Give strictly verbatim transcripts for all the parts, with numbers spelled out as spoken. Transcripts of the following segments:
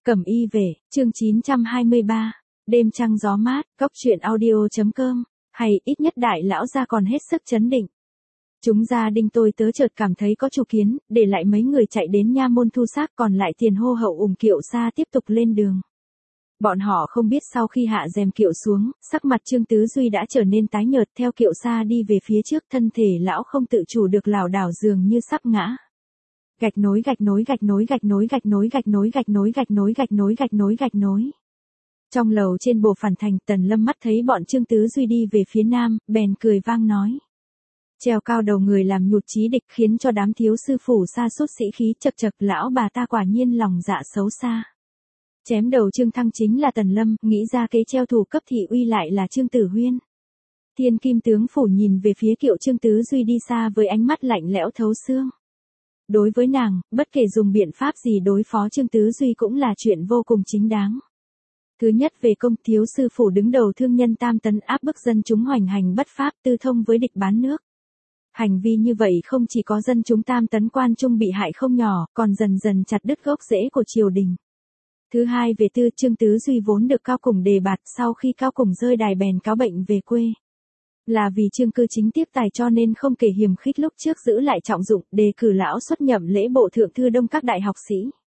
Cẩm y về, chương chín trăm hai mươi ba, đêm trăng gió mát, cốc truyện audio chấm com, hay ít nhất đại lão gia còn hết sức chấn định. Chúng gia đình tôi tớ chợt cảm thấy có chủ kiến, để lại mấy người chạy đến nha môn thu xác, còn lại tiền hô hậu ủng kiệu xa tiếp tục lên đường. Bọn họ không biết sau khi hạ rèm kiệu xuống, sắc mặt Trương Tứ Duy đã trở nên tái nhợt, theo kiệu xa đi về phía trước, thân thể lão không tự chủ được lảo đảo dường như sắp ngã. Gạch nối gạch nối gạch nối gạch nối gạch nối gạch nối gạch nối gạch nối gạch nối gạch nối gạch nối. Trong lầu trên bồ phản thành, Tần Lâm mắt thấy bọn Trương Tứ Duy đi về phía nam, bèn cười vang nói: treo cao đầu người làm nhụt chí địch, khiến cho đám thiếu sư phủ sa sút sĩ khí, chật chật, lão bà ta quả nhiên lòng dạ xấu xa. Chém đầu Trương Thăng chính là Tần Lâm, nghĩ ra kế treo thủ cấp thị uy lại là Trương Tử Huyên. Thiên Kim tướng phủ nhìn về phía kiệu Trương Tứ Duy đi xa với ánh mắt lạnh lẽo thấu xương. Đối với nàng, bất kể dùng biện pháp gì đối phó Trương Tứ Duy cũng là chuyện vô cùng chính đáng. Thứ nhất, về công, thiếu sư phủ đứng đầu thương nhân tam tấn, áp bức dân chúng hoành hành bất pháp, tư thông với địch bán nước. Hành vi như vậy không chỉ có dân chúng tam tấn quan trung bị hại không nhỏ, còn dần dần chặt đứt gốc rễ của triều đình. Thứ hai, về tư, Trương Tứ Duy vốn được Cao Củng đề bạt, sau khi Cao Củng rơi đài bèn cáo bệnh về quê. Là vì Trương Cư Chính tiếp tài cho nên không kể hiềm khích lúc trước giữ lại trọng dụng, đề cử lão xuất nhậm lễ bộ thượng thư đông các đại học sĩ.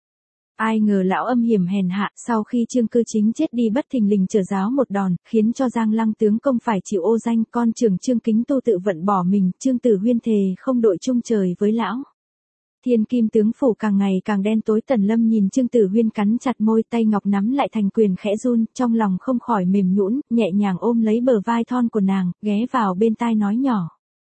Ai ngờ lão âm hiểm hèn hạ, sau khi Trương Cư Chính chết đi bất thình lình trở giáo một đòn, khiến cho Giang Lăng tướng công phải chịu ô danh, con trưởng Trương Kính Tu tự vận bỏ mình, Trương Tử Huyên thề không đội chung trời với lão. Thiên Kim tướng phủ càng ngày càng đen tối. Tần Lâm nhìn Trương Tử Huyên cắn chặt môi, tay ngọc nắm lại thành quyền khẽ run, trong lòng không khỏi mềm nhũn, nhẹ nhàng ôm lấy bờ vai thon của nàng, ghé vào bên tai nói nhỏ: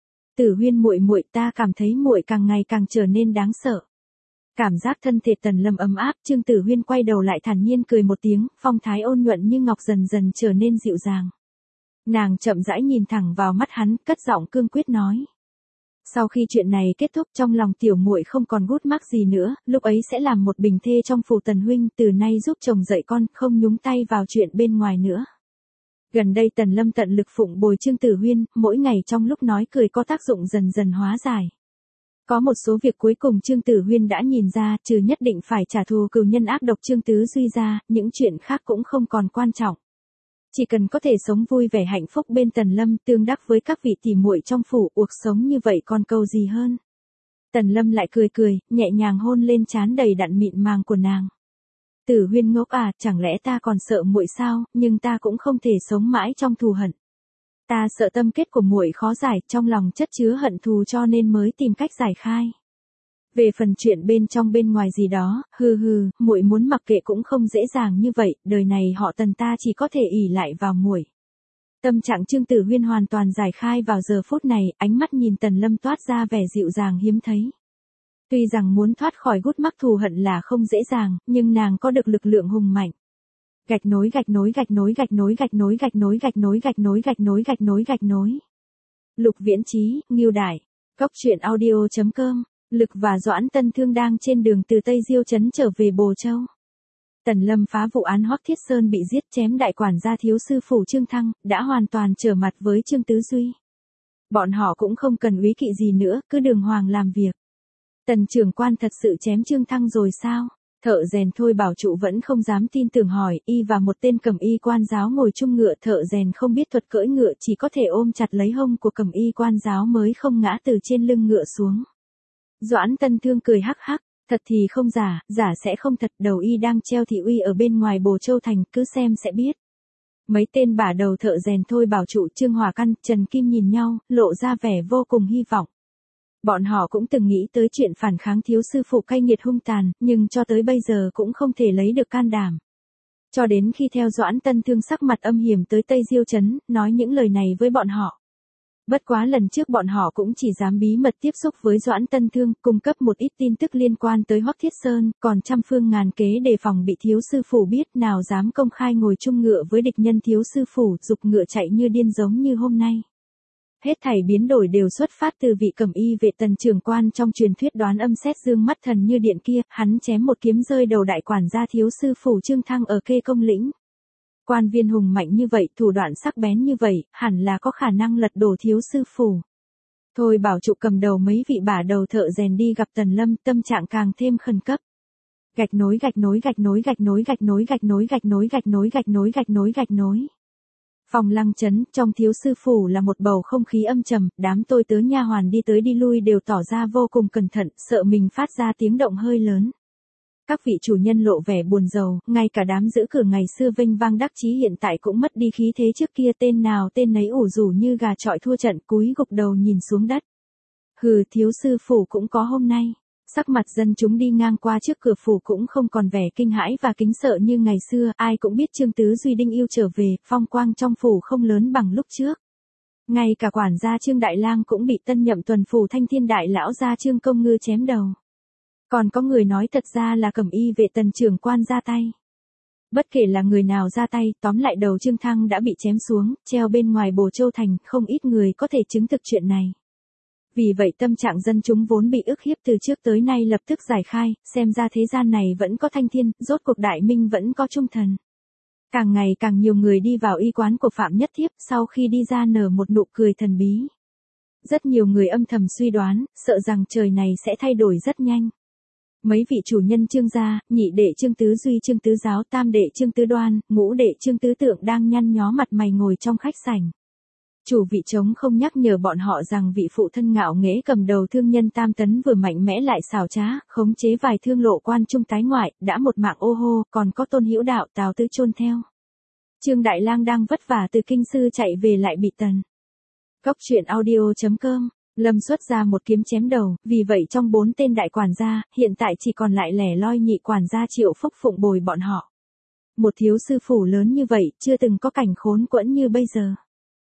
Tử Huyên muội muội, ta cảm thấy muội càng ngày càng trở nên đáng sợ. Cảm giác thân thể Tần Lâm ấm áp, Trương Tử Huyên quay đầu lại thản nhiên cười một tiếng, phong thái ôn nhuận như ngọc dần dần trở nên dịu dàng. Nàng chậm rãi nhìn thẳng vào mắt hắn, cất giọng cương quyết nói: sau khi chuyện này kết thúc, trong lòng tiểu muội không còn gút mắc gì nữa, lúc ấy sẽ làm một bình thê trong phủ Tần huynh, từ nay giúp chồng dạy con, không nhúng tay vào chuyện bên ngoài nữa. Gần đây Tần Lâm tận lực phụng bồi Trương Tử Huyên, mỗi ngày trong lúc nói cười có tác dụng dần dần hóa giải. Có một số việc cuối cùng Trương Tử Huyên đã nhìn ra, trừ nhất định phải trả thù cừu nhân ác độc Trương Tứ Duy ra, những chuyện khác cũng không còn quan trọng. Chỉ cần có thể sống vui vẻ hạnh phúc bên Tần Lâm, tương đắc với các vị tỉ muội trong phủ, cuộc sống như vậy còn cầu gì hơn. Tần Lâm lại cười cười, nhẹ nhàng hôn lên trán đầy đặn mịn màng của nàng. Tử Huyên ngốc à, chẳng lẽ ta còn sợ muội sao, nhưng ta cũng không thể sống mãi trong thù hận. Ta sợ tâm kết của muội khó giải, trong lòng chất chứa hận thù cho nên mới tìm cách giải khai. Về phần chuyện bên trong bên ngoài gì đó, hừ hừ, muội muốn mặc kệ cũng không dễ dàng như vậy, đời này họ Tần ta chỉ có thể ỷ lại vào muội. Tâm trạng Trương Tử Huyên hoàn toàn giải khai vào giờ phút này, ánh mắt nhìn Tần Lâm toát ra vẻ dịu dàng hiếm thấy. Tuy rằng muốn thoát khỏi gút mắc thù hận là không dễ dàng, nhưng nàng có được lực lượng hùng mạnh. Gạch nối gạch nối gạch nối gạch nối gạch nối gạch nối gạch nối gạch nối gạch nối gạch nối gạch nối. Lục Viễn Chí, Ngưu Đại, cốc truyện audio chấm com. Lực và Doãn Tân Thương đang trên đường từ Tây Diêu trấn trở về Bồ Châu. Tần Lâm phá vụ án Hoắc Thiết Sơn bị giết, chém đại quản gia thiếu sư phủ Trương Thăng, đã hoàn toàn trở mặt với Trương Tứ Duy. Bọn họ cũng không cần úy kỵ gì nữa, cứ đường hoàng làm việc. Tần trưởng quan thật sự chém Trương Thăng rồi sao? Thợ rèn Thôi Bảo Trụ vẫn không dám tin tưởng hỏi, y và một tên cẩm y quan giáo ngồi chung ngựa, thợ rèn không biết thuật cưỡi ngựa, chỉ có thể ôm chặt lấy hông của cẩm y quan giáo mới không ngã từ trên lưng ngựa xuống. Doãn Tân Thương cười hắc hắc, thật thì không giả, giả sẽ không thật, đầu y đang treo thị uy ở bên ngoài Bồ Châu thành, cứ xem sẽ biết. Mấy tên bả đầu thợ rèn Thôi Bảo Trụ, Trương Hòa Căn, Trần Kim nhìn nhau, lộ ra vẻ vô cùng hy vọng. Bọn họ cũng từng nghĩ tới chuyện phản kháng thiếu sư phụ cay nghiệt hung tàn, nhưng cho tới bây giờ cũng không thể lấy được can đảm. Cho đến khi theo Doãn Tân Thương sắc mặt âm hiểm tới Tây Diêu trấn, nói những lời này với bọn họ. Bất quá lần trước bọn họ cũng chỉ dám bí mật tiếp xúc với Doãn Tân Thương, cung cấp một ít tin tức liên quan tới Hoắc Thiết Sơn, còn trăm phương ngàn kế đề phòng bị thiếu sư phủ biết, nào dám công khai ngồi chung ngựa với địch nhân thiếu sư phủ, giục ngựa chạy như điên giống như hôm nay. Hết thảy biến đổi đều xuất phát từ vị cẩm y vệ Tần trưởng quan trong truyền thuyết đoán âm xét dương mắt thần như điện kia, hắn chém một kiếm rơi đầu đại quản gia thiếu sư phủ Trương Thăng ở Kê Công lĩnh. Quan viên hùng mạnh như vậy, thủ đoạn sắc bén như vậy, hẳn là có khả năng lật đổ thiếu sư phủ. Thôi Bảo Trụ cầm đầu mấy vị bả đầu thợ rèn đi gặp Tần Lâm, tâm trạng càng thêm khẩn cấp. Gạch nối gạch nối gạch nối gạch nối gạch nối gạch nối gạch nối gạch nối gạch nối gạch nối gạch nối. Phòng Lăng Trấn, trong thiếu sư phủ là một bầu không khí âm trầm, đám tôi tớ nha hoàn đi tới đi lui đều tỏ ra vô cùng cẩn thận, sợ mình phát ra tiếng động hơi lớn. Các vị chủ nhân lộ vẻ buồn rầu, ngay cả đám giữ cửa ngày xưa vênh vang đắc chí hiện tại cũng mất đi khí thế trước kia, tên nào tên nấy ủ rủ như gà chọi thua trận, cúi gục đầu nhìn xuống đất. Hừ, thiếu sư phủ cũng có hôm nay. Sắc mặt dân chúng đi ngang qua trước cửa phủ cũng không còn vẻ kinh hãi và kính sợ như ngày xưa, ai cũng biết Trương Tứ Duy đinh yêu trở về, phong quang trong phủ không lớn bằng lúc trước. Ngay cả quản gia Trương Đại Lang cũng bị tân nhậm tuần phủ Thanh Thiên đại lão gia Trương Công Ngư chém đầu. Còn có người nói thật ra là Cẩm Y vệ tần trưởng quan ra tay. Bất kể là người nào ra tay, tóm lại đầu Trương Thăng đã bị chém xuống, treo bên ngoài Bồ Châu thành, không ít người có thể chứng thực chuyện này. Vì vậy tâm trạng dân chúng vốn bị ức hiếp từ trước tới nay lập tức giải khai, xem ra thế gian này vẫn có thanh thiên, rốt cuộc đại minh vẫn có trung thần. Càng ngày càng nhiều người đi vào y quán của Phạm Nhất Thiếp, sau khi đi ra nở một nụ cười thần bí. Rất nhiều người âm thầm suy đoán, sợ rằng trời này sẽ thay đổi rất nhanh. Mấy vị chủ nhân Trương gia, nhị đệ Trương Tứ Duy, Trương Tứ Giáo, tam đệ Trương Tứ Đoan, ngũ đệ Trương Tứ Tượng đang nhăn nhó mặt mày ngồi trong khách sảnh. Chủ vị trống không nhắc nhở bọn họ rằng vị phụ thân ngạo nghễ cầm đầu thương nhân Tam Tấn vừa mạnh mẽ lại xảo trá, khống chế vài thương lộ quan trung tái ngoại, đã một mạng ô hô, còn có Tôn Hữu Đạo Tào Tứ chôn theo. Trương Đại Lang đang vất vả từ kinh sư chạy về lại bị tần. Cốc truyện audio chấm com, Lâm xuất ra một kiếm chém đầu, vì vậy trong bốn tên đại quản gia, hiện tại chỉ còn lại lẻ loi nhị quản gia Triệu Phúc phụng bồi bọn họ. Một thiếu sư phủ lớn như vậy, chưa từng có cảnh khốn quẫn như bây giờ.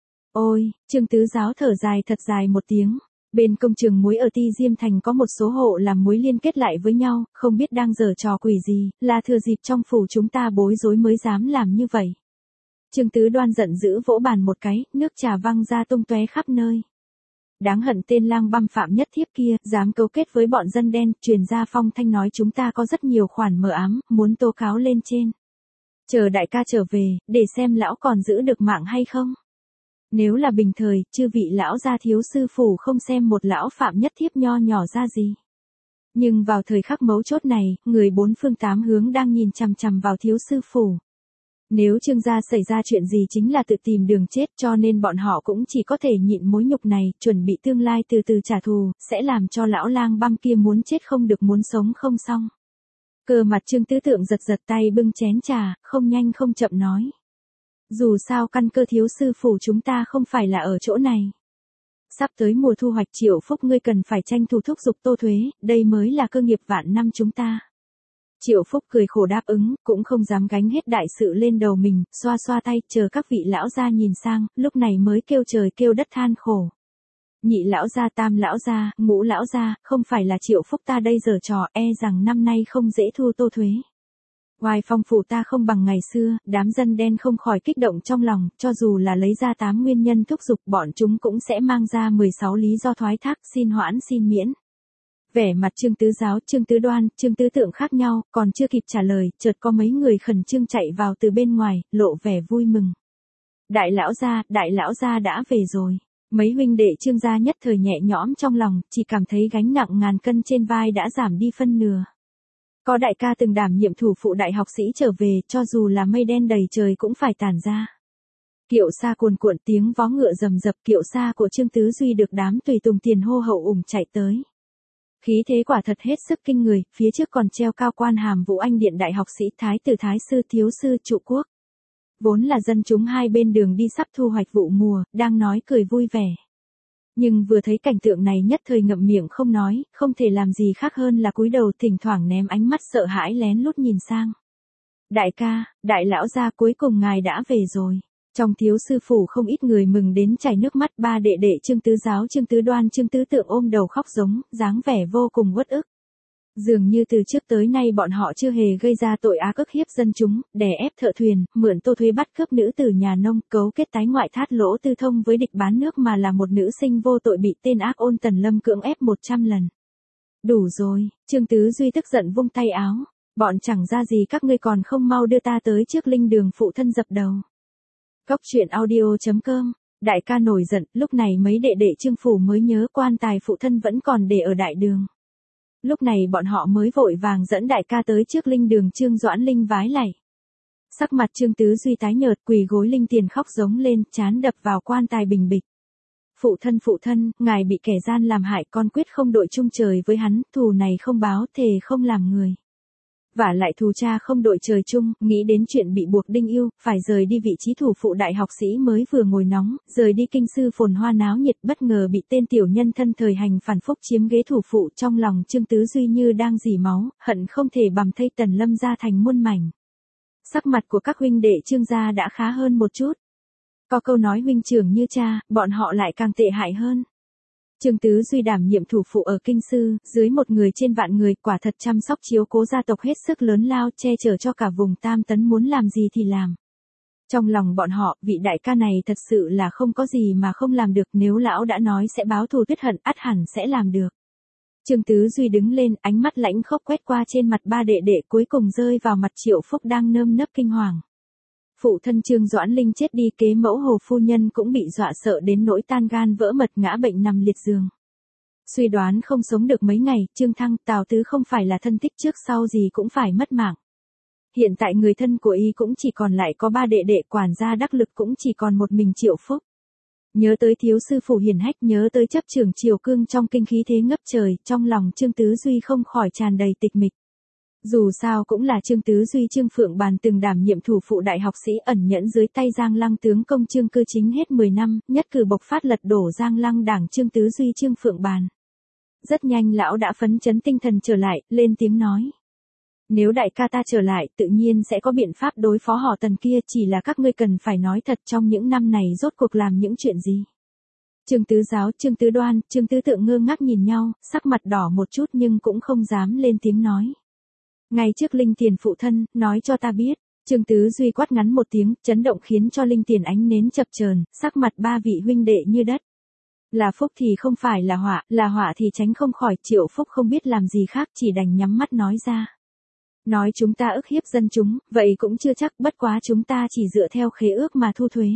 Ôi, Trương Tứ Giáo thở dài thật dài một tiếng. Bên công trường muối ở Ti Diêm Thành có một số hộ làm muối liên kết lại với nhau, không biết đang giở trò quỷ gì, là thừa dịp trong phủ chúng ta bối rối mới dám làm như vậy. Trương Tứ Đoan giận dữ vỗ bàn một cái, nước trà văng ra tung tóe khắp nơi. Đáng hận tên lang băm Phạm Nhất Thiếp kia, dám cấu kết với bọn dân đen, truyền ra phong thanh nói chúng ta có rất nhiều khoản mờ ám, muốn tố cáo lên trên. Chờ đại ca trở về, để xem lão còn giữ được mạng hay không. Nếu là bình thời, chư vị lão gia thiếu sư phủ không xem một lão Phạm Nhất Thiếp nho nhỏ ra gì. Nhưng vào thời khắc mấu chốt này, người bốn phương tám hướng đang nhìn chằm chằm vào thiếu sư phủ. Nếu Trương gia xảy ra chuyện gì chính là tự tìm đường chết, cho nên bọn họ cũng chỉ có thể nhịn mối nhục này, chuẩn bị tương lai từ từ trả thù, sẽ làm cho lão lang băm kia muốn chết không được muốn sống không xong. Cờ mặt Trương Tứ Tượng giật giật tay bưng chén trà, không nhanh không chậm nói. Dù sao căn cơ thiếu sư phủ chúng ta không phải là ở chỗ này. Sắp tới mùa thu hoạch Triệu Phúc ngươi cần phải tranh thủ thúc giục Tô Thuế, đây mới là cơ nghiệp vạn năm chúng ta. Triệu Phúc cười khổ đáp ứng, cũng không dám gánh hết đại sự lên đầu mình, xoa xoa tay, chờ các vị lão gia nhìn sang, lúc này mới kêu trời kêu đất than khổ. Nhị lão gia, tam lão gia, ngũ lão gia, không phải là Triệu Phúc ta đây giở trò, e rằng năm nay không dễ thu Tô Thuế. Ngoài phong phủ ta không bằng ngày xưa, đám dân đen không khỏi kích động trong lòng, cho dù là lấy ra tám nguyên nhân thúc giục bọn chúng cũng sẽ mang ra mười sáu lý do thoái thác, xin hoãn xin miễn. Vẻ mặt Trương Tứ Giáo, Trương Tứ Đoan, Trương Tứ Tượng khác nhau, còn chưa kịp trả lời, chợt có mấy người khẩn trương chạy vào từ bên ngoài, lộ vẻ vui mừng. Đại lão gia, đại lão gia đã về rồi. Mấy huynh đệ Trương gia nhất thời nhẹ nhõm trong lòng, chỉ cảm thấy gánh nặng ngàn cân trên vai đã giảm đi phân nửa. Có đại ca từng đảm nhiệm thủ phụ đại học sĩ trở về, cho dù là mây đen đầy trời cũng phải tản ra. Kiệu xa cuồn cuộn tiếng vó ngựa rầm rập, kiệu xa của Trương Tứ Duy được đám tùy tùng tiền hô hậu ủng chạy tới. Khí thế quả thật hết sức kinh người, phía trước còn treo cao quan hàm Vũ Anh Điện đại học sĩ, thái tử thái sư, thiếu sư, trụ quốc. Vốn là dân chúng hai bên đường đi sắp thu hoạch vụ mùa, đang nói cười vui vẻ. Nhưng vừa thấy cảnh tượng này nhất thời ngậm miệng không nói, không thể làm gì khác hơn là cúi đầu thỉnh thoảng ném ánh mắt sợ hãi lén lút nhìn sang. Đại ca, đại lão gia cuối cùng ngài đã về rồi. Trong thiếu sư phủ không ít người mừng đến chảy nước mắt, ba đệ đệ Trương Tứ Giáo, Trương Tứ Đoan, Trương Tứ Tượng ôm đầu khóc giống, dáng vẻ vô cùng uất ức. Dường như từ trước tới nay bọn họ chưa hề gây ra tội ác ức hiếp dân chúng, đè ép thợ thuyền, mượn Tô Thuế bắt cướp nữ tử nhà nông, cấu kết tái ngoại thát lỗ tư thông với địch bán nước mà là một nữ sinh vô tội bị tên ác ôn Tần Lâm cưỡng ép một trăm lần. Đủ rồi, Trương Tứ Duy tức giận vung tay áo, bọn chẳng ra gì các ngươi còn không mau đưa ta tới trước linh đường phụ thân dập đầu. Cốc truyện audio chấm com, đại ca nổi giận, lúc này mấy đệ đệ Trương phủ mới nhớ quan tài phụ thân vẫn còn để ở đại đường. Lúc này bọn họ mới vội vàng dẫn đại ca tới trước linh đường Trương Doãn Linh vái lạy. Sắc mặt Trương Tứ Duy tái nhợt, quỳ gối linh tiền khóc giống lên, trán đập vào quan tài bình bịch. Phụ thân phụ thân, ngài bị kẻ gian làm hại, con quyết không đội chung trời với hắn, thù này không báo, thề không làm người. Vả lại thù cha không đội trời chung, nghĩ đến chuyện bị buộc đinh yêu, phải rời đi vị trí thủ phụ đại học sĩ mới vừa ngồi nóng, rời đi kinh sư phồn hoa náo nhiệt, bất ngờ bị tên tiểu nhân thân thời hành phản phúc chiếm ghế thủ phụ, trong lòng Trương Tứ Duy như đang dỉ máu, hận không thể bằm thây Tần Lâm ra thành muôn mảnh. Sắc mặt của các huynh đệ Trương gia đã khá hơn một chút. Có câu nói huynh trưởng như cha, bọn họ lại càng tệ hại hơn. Trương Tứ Duy đảm nhiệm thủ phụ ở kinh sư, dưới một người trên vạn người, quả thật chăm sóc chiếu cố gia tộc hết sức lớn lao, che chở cho cả vùng Tam Tấn, muốn làm gì thì làm. Trong lòng bọn họ, vị đại ca này thật sự là không có gì mà không làm được, nếu lão đã nói sẽ báo thù tuyết hận, ắt hẳn sẽ làm được. Trương Tứ Duy đứng lên, ánh mắt lãnh khốc quét qua trên mặt ba đệ đệ, cuối cùng rơi vào mặt Triệu Phúc đang nơm nớp kinh hoàng. Phụ thân Trương Doãn Linh chết đi, kế mẫu Hồ phu nhân cũng bị dọa sợ đến nỗi tan gan vỡ mật ngã bệnh nằm liệt giường. Suy đoán không sống được mấy ngày, Trương Thăng, Tào Tứ không phải là thân thích, trước sau gì cũng phải mất mạng. Hiện tại người thân của y cũng chỉ còn lại có ba đệ đệ, quản gia đắc lực cũng chỉ còn một mình Triệu Phúc. Nhớ tới thiếu sư phụ hiển hách, nhớ tới chấp trưởng Triều Cương trong kinh khí thế ngấp trời, trong lòng Trương Tứ Duy không khỏi tràn đầy tịch mịch. Dù sao cũng là Trương Tứ Duy Trương Phượng Bàn từng đảm nhiệm thủ phụ đại học sĩ, ẩn nhẫn dưới tay Giang Lăng tướng công Trương Cư Chính hết mười năm, nhất cử bộc phát lật đổ Giang Lăng đảng Trương Tứ Duy Trương Phượng Bàn. Rất nhanh lão đã phấn chấn tinh thần trở lại, lên tiếng nói. Nếu đại ca ta trở lại, tự nhiên sẽ có biện pháp đối phó họ Tần kia, chỉ là các ngươi cần phải nói thật, trong những năm này rốt cuộc làm những chuyện gì. Trương Tứ Giáo, Trương Tứ Đoan, Trương Tứ Tượng ngơ ngác nhìn nhau, sắc mặt đỏ một chút nhưng cũng không dám lên tiếng nói. Ngay trước Linh Tiền phụ thân, nói cho ta biết. Trương Tứ Duy quát ngắn một tiếng, chấn động khiến cho Linh Tiền ánh nến chập chờn, sắc mặt ba vị huynh đệ như đất. Là phúc thì không phải là họa, là họa thì tránh không khỏi. Triệu Phúc không biết làm gì khác, chỉ đành nhắm mắt nói ra. Nói chúng ta ức hiếp dân chúng, vậy cũng chưa chắc, bất quá chúng ta chỉ dựa theo khế ước mà thu thuế.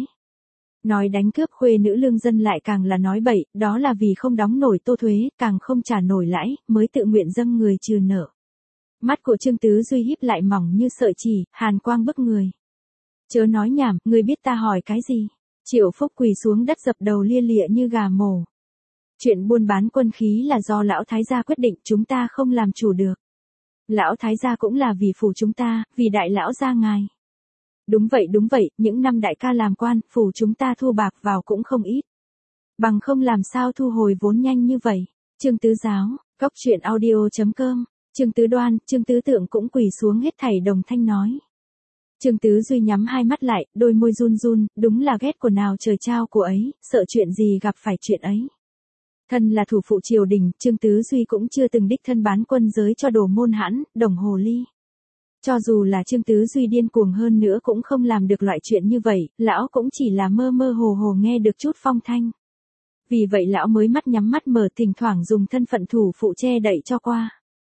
Nói đánh cướp khuê nữ lương dân lại càng là nói bậy, đó là vì không đóng nổi tô thuế, càng không trả nổi lãi, mới tự nguyện dâng người trừ nợ. Mắt của Trương Tứ Duy híp lại mỏng như sợi chỉ, hàn quang bức người. Chớ nói nhảm, ngươi biết ta hỏi cái gì? Triệu Phúc quỳ xuống đất dập đầu lia lịa như gà mổ. Chuyện buôn bán quân khí là do lão thái gia quyết định, chúng ta không làm chủ được. Lão thái gia cũng là vì phủ chúng ta, vì đại lão gia ngài. Đúng vậy đúng vậy, những năm đại ca làm quan, phủ chúng ta thu bạc vào cũng không ít. Bằng không làm sao thu hồi vốn nhanh như vậy. Trương Tứ Giáo, góc truyện audio chấm com. Trương Tứ Đoan, Trương Tứ Tượng cũng quỳ xuống hết thảy đồng thanh nói. Trương Tứ Duy nhắm hai mắt lại, đôi môi run run, đúng là ghét của nào trời trao của ấy, sợ chuyện gì gặp phải chuyện ấy. Thân là thủ phụ triều đình, Trương Tứ Duy cũng chưa từng đích thân bán quân giới cho đồ môn hãn, đồng hồ ly. Cho dù là Trương Tứ Duy điên cuồng hơn nữa cũng không làm được loại chuyện như vậy, lão cũng chỉ là mơ mơ hồ hồ nghe được chút phong thanh. Vì vậy lão mới mắt nhắm mắt mở, thỉnh thoảng dùng thân phận thủ phụ che đậy cho qua.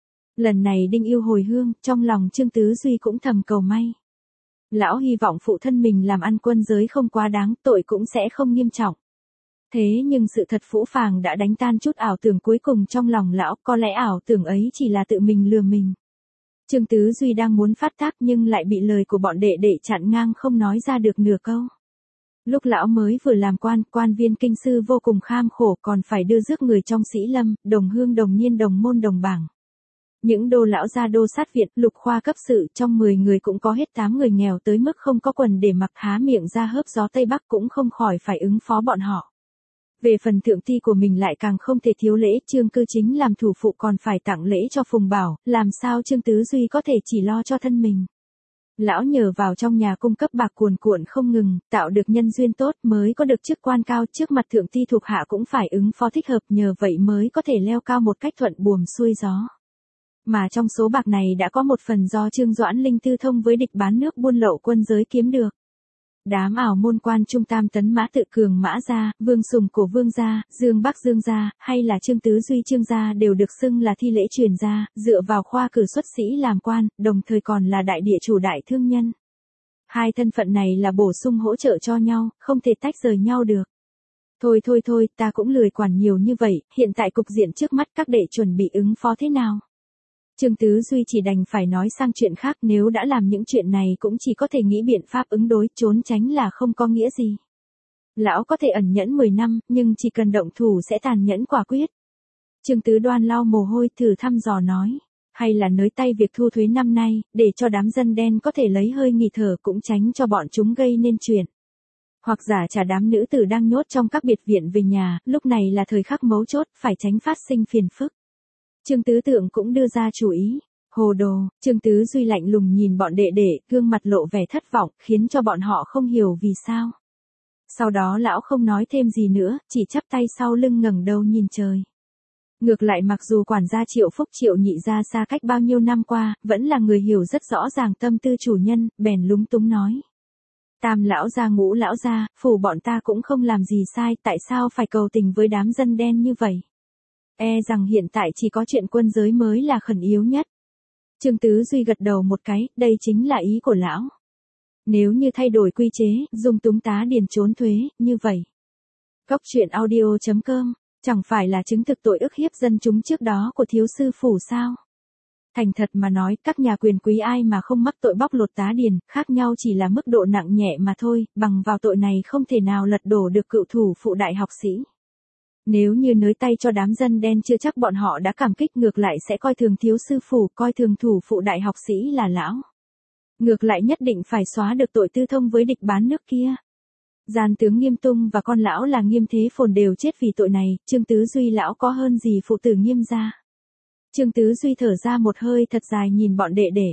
Lần này đinh yêu hồi hương, trong lòng Trương Tứ Duy cũng thầm cầu may. Lão hy vọng phụ thân mình làm ăn quân giới không quá đáng, tội cũng sẽ không nghiêm trọng. Thế nhưng sự thật phũ phàng đã đánh tan chút ảo tưởng cuối cùng trong lòng lão, có lẽ ảo tưởng ấy chỉ là tự mình lừa mình. Trương Tứ Duy đang muốn phát tác nhưng lại bị lời của bọn đệ đệ chặn ngang không nói ra được nửa câu. Lúc lão mới vừa làm quan, quan viên kinh sư vô cùng kham khổ, còn phải đưa rước người trong sĩ lâm, đồng hương đồng niên đồng môn đồng bảng. Những đô lão gia đô sát viện, lục khoa cấp sự, trong mười người cũng có hết tám người nghèo tới mức không có quần để mặc, há miệng ra hớp gió Tây Bắc cũng không khỏi phải ứng phó bọn họ. Về phần thượng thi của mình lại càng không thể thiếu lễ, Trương Cư Chính làm thủ phụ còn phải tặng lễ cho Phùng Bảo, làm sao Trương Tứ Duy có thể chỉ lo cho thân mình. Lão nhờ vào trong nhà cung cấp bạc cuồn cuộn không ngừng, tạo được nhân duyên tốt mới có được chức quan cao, trước mặt thượng thi thuộc hạ cũng phải ứng phó thích hợp, nhờ vậy mới có thể leo cao một cách thuận buồm xuôi gió. Mà trong số bạc này đã có một phần do Trương Doãn Linh tư thông với địch bán nước buôn lậu quân giới kiếm được. Đám ảo môn quan trung tam tấn Mã Tự Cường Mã gia, Vương Sùng của Vương gia, Dương Bắc Dương gia, hay là Trương Tứ Duy Trương gia đều được xưng là thi lễ truyền gia, dựa vào khoa cử xuất sĩ làm quan, đồng thời còn là đại địa chủ đại thương nhân. Hai thân phận này là bổ sung hỗ trợ cho nhau, không thể tách rời nhau được. Thôi thôi thôi, ta cũng lười quản nhiều như vậy, hiện tại cục diện trước mắt các đệ chuẩn bị ứng phó thế nào? Trương Tứ Duy chỉ đành phải nói sang chuyện khác, nếu đã làm những chuyện này cũng chỉ có thể nghĩ biện pháp ứng đối, trốn tránh là không có nghĩa gì. Lão có thể ẩn nhẫn mười năm, nhưng chỉ cần động thủ sẽ tàn nhẫn quả quyết. Trương Tứ Đoan lau mồ hôi thử thăm dò nói, hay là nới tay việc thu thuế năm nay, để cho đám dân đen có thể lấy hơi nghỉ thở, cũng tránh cho bọn chúng gây nên chuyện. Hoặc giả trả đám nữ tử đang nhốt trong các biệt viện về nhà, lúc này là thời khắc mấu chốt, phải tránh phát sinh phiền phức. Trương Tứ Tượng cũng đưa ra chủ ý. Hồ đồ, Trương Tứ Duy lạnh lùng nhìn bọn đệ đệ, gương mặt lộ vẻ thất vọng, khiến cho bọn họ không hiểu vì sao. Sau đó lão không nói thêm gì nữa, chỉ chắp tay sau lưng ngẩng đầu nhìn trời. Ngược lại mặc dù quản gia Triệu Phúc Triệu nhị gia xa cách bao nhiêu năm qua, vẫn là người hiểu rất rõ ràng tâm tư chủ nhân, bèn lúng túng nói. Tam lão gia ngũ lão gia, phủ bọn ta cũng không làm gì sai, tại sao phải cầu tình với đám dân đen như vậy? E rằng hiện tại chỉ có chuyện quân giới mới là khẩn yếu nhất. Trương Tứ Duy gật đầu một cái, đây chính là ý của lão. Nếu như thay đổi quy chế, dung túng tá điền trốn thuế, như vậy. Góc truyện audio chấm com, chẳng phải là chứng thực tội ức hiếp dân chúng trước đó của thiếu sư phủ sao? Thành thật mà nói, các nhà quyền quý ai mà không mắc tội bóc lột tá điền, khác nhau chỉ là mức độ nặng nhẹ mà thôi, bằng vào tội này không thể nào lật đổ được cựu thủ phụ đại học sĩ. Nếu như nới tay cho đám dân đen chưa chắc bọn họ đã cảm kích, ngược lại sẽ coi thường thiếu sư phủ, coi thường thủ phụ đại học sĩ là lão. Ngược lại nhất định phải xóa được tội tư thông với địch bán nước kia. Gian tướng Nghiêm Tung và con lão là Nghiêm Thế Phồn đều chết vì tội này, Trương Tứ Duy lão có hơn gì phụ tử Nghiêm gia. Trương Tứ Duy thở ra một hơi thật dài nhìn bọn đệ đệ.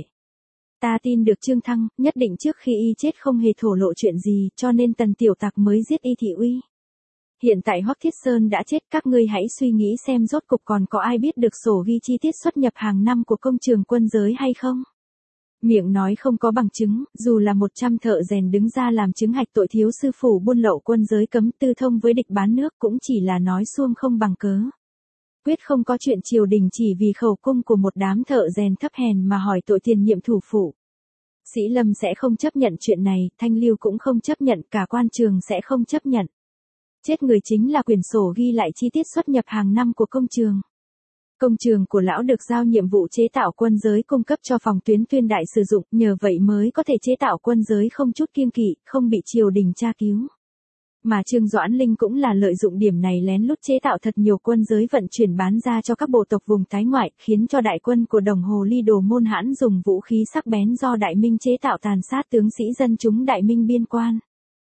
Ta tin được Trương Thăng, nhất định trước khi y chết không hề thổ lộ chuyện gì, cho nên Tần Tiểu Tặc mới giết y thị uy. Hiện tại Hoắc Thiết Sơn đã chết, các ngươi hãy suy nghĩ xem rốt cục còn có ai biết được sổ ghi chi tiết xuất nhập hàng năm của công trường quân giới hay không? Miệng nói không có bằng chứng, dù là một trăm thợ rèn đứng ra làm chứng hạch tội thiếu sư phủ buôn lậu quân giới cấm tư thông với địch bán nước cũng chỉ là nói suông không bằng cớ. Quyết không có chuyện triều đình chỉ vì khẩu cung của một đám thợ rèn thấp hèn mà hỏi tội tiền nhiệm thủ phủ. Sĩ Lâm sẽ không chấp nhận chuyện này, Thanh Lưu cũng không chấp nhận, cả quan trường sẽ không chấp nhận. Chết người chính là quyển sổ ghi lại chi tiết xuất nhập hàng năm của công trường. Công trường của lão được giao nhiệm vụ chế tạo quân giới cung cấp cho phòng tuyến tuyên đại sử dụng, nhờ vậy mới có thể chế tạo quân giới không chút kiêng kỵ, không bị triều đình tra cứu. Mà Trương Doãn Linh cũng là lợi dụng điểm này lén lút chế tạo thật nhiều quân giới vận chuyển bán ra cho các bộ tộc vùng Thái Ngoại, khiến cho đại quân của Đồng Hồ Ly Đồ Môn Hãn dùng vũ khí sắc bén do Đại Minh chế tạo tàn sát tướng sĩ dân chúng Đại Minh biên quan.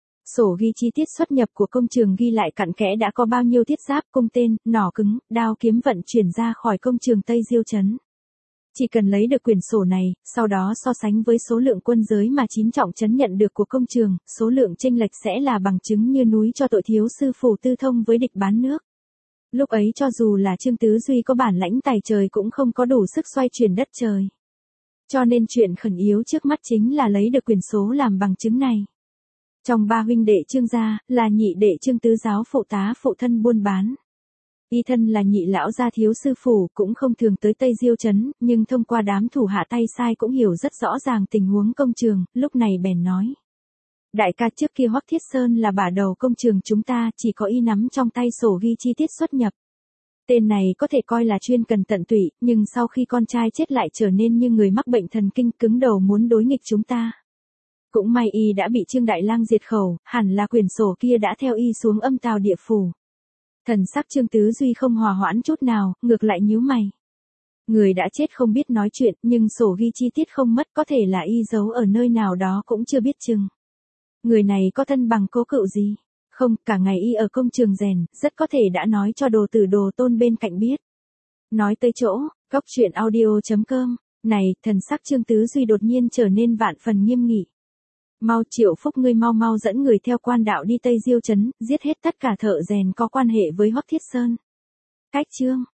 Sổ ghi chi tiết xuất nhập của công trường ghi lại cặn kẽ đã có bao nhiêu thiết giáp, cung tên, nỏ cứng, đao kiếm vận chuyển ra khỏi công trường Tây Diêu Trấn. Chỉ cần lấy được quyển sổ này, sau đó so sánh với số lượng quân giới mà chín trọng trấn nhận được của công trường, số lượng chênh lệch sẽ là bằng chứng như núi cho tội thiếu sư phủ tư thông với địch bán nước. Lúc ấy cho dù là Trương Tứ Duy có bản lãnh tài trời cũng không có đủ sức xoay chuyển đất trời. Cho nên chuyện khẩn yếu trước mắt chính là lấy được quyển số làm bằng chứng này. Trong ba huynh đệ Trương gia, là nhị đệ Trương Tứ giáo phụ tá phụ thân buôn bán. Y thân là nhị lão gia thiếu sư phủ, cũng không thường tới Tây Diêu Trấn, nhưng thông qua đám thủ hạ tay sai cũng hiểu rất rõ ràng tình huống công trường, lúc này bèn nói. Đại ca, trước kia Hoắc Thiết Sơn là bả đầu công trường chúng ta, chỉ có y nắm trong tay sổ ghi chi tiết xuất nhập. Tên này có thể coi là chuyên cần tận tụy, nhưng sau khi con trai chết lại trở nên như người mắc bệnh thần kinh, cứng đầu muốn đối nghịch chúng ta. Cũng may y đã bị Trương Đại Lang diệt khẩu, hẳn là quyển sổ kia đã theo y xuống âm tào địa phủ. Thần sắc Trương Tứ Duy không hòa hoãn chút nào, ngược lại nhíu mày. Người đã chết không biết nói chuyện, nhưng sổ ghi chi tiết không mất, có thể là y giấu ở nơi nào đó cũng chưa biết chừng. Người này có thân bằng cố cựu gì? Không, cả ngày y ở công trường rèn, rất có thể đã nói cho đồ tử đồ tôn bên cạnh biết. Nói tới chỗ, góc truyện audio chấm com, này, thần sắc Trương Tứ Duy đột nhiên trở nên vạn phần nghiêm nghị. Mau, Triệu Phúc, ngươi mau mau dẫn người theo quan đạo đi Tây Diêu Trấn, giết hết tất cả thợ rèn có quan hệ với Hoắc Thiết Sơn. Cách chương